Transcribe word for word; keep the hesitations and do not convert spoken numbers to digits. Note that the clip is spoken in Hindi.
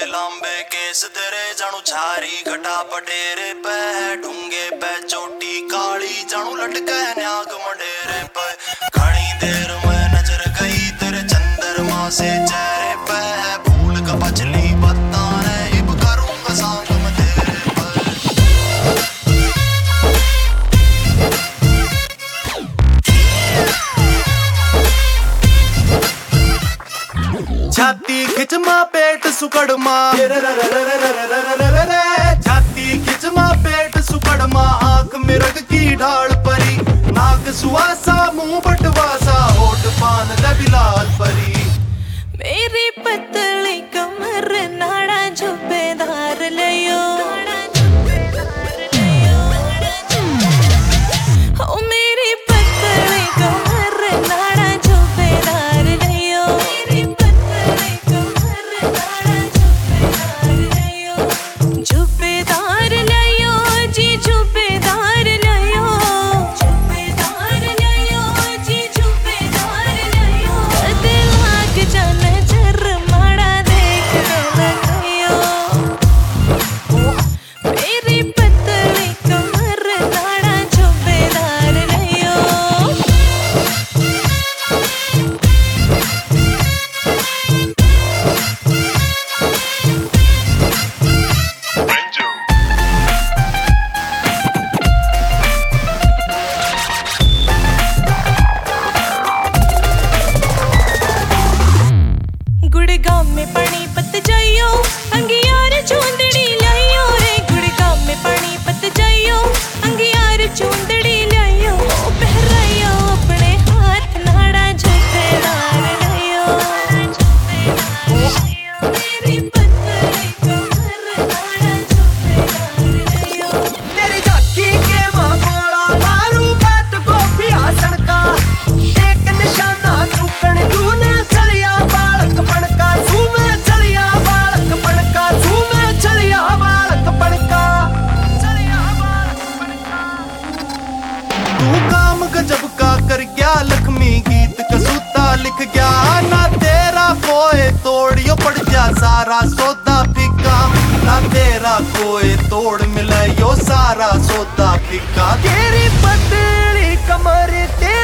लांबे केस तेरे जानू छारी घटा पटेरे पे ढूंगे पे चोटी काली जानू लटके न्याग मंडेरे पे घनी देर में नजर गई तेरे चंद्रमा से चेहरे पे भूल का पचली बत्ता ने इब करूंगा सांग में तेरे पे। छाती खिचमा पेट सुकड़मा छाती खिचमा पेट सुकड़मा आंख में रग की ढाल परी नाक सुवासा मुंह बटवासा होठ पान दबिलाल परी। मेरी पतली कमर नाड़ा झुब्बेदार लियो ओ मेरी पतली कमर नाड़ा झुब्बेदार लियो मेरी पतली कमर नाड़ा झुब्बेदार लियो झुब्बेदार लियो जी झुब्बेदार लियो झुब्बेदार लियो जी झुब्बेदार लियो दिल लाग जाने जर माड़ा देख लगायो मेरी पतली कमर नाड़ा झुब्बेदार लियो। गुड़गांव में पानी पत जाइयो अंगियार चूंदड़ी लाइयो रे गुड़गांव में पानी पत जाइयो अंगियार चूंदड़ी लाइयो पहराइयो अपने हाथ नाड़ा झुब्बेदार लाइयो मेरी पतली कमर नाड़ा झुब्बेदार लाइयो। तेरी झाकी के मां गोला मारू बात गोपी आसन का एक निशाना चुकन तूने चलिया बालक पड़का तू में चलिया बालक पड़का तू में चलिया बालक पड़का चलिया बालक पड़का। तू काम गजब का कर गया लक्ष्मी गीत कसूता लिख गया ना तेरा कोई तोड़ियो पड़ जा सारा सौदा फीका ना तेरा कोई तोड़ मिले यो सारा सौदा फीका। तेरी पतली कमर ते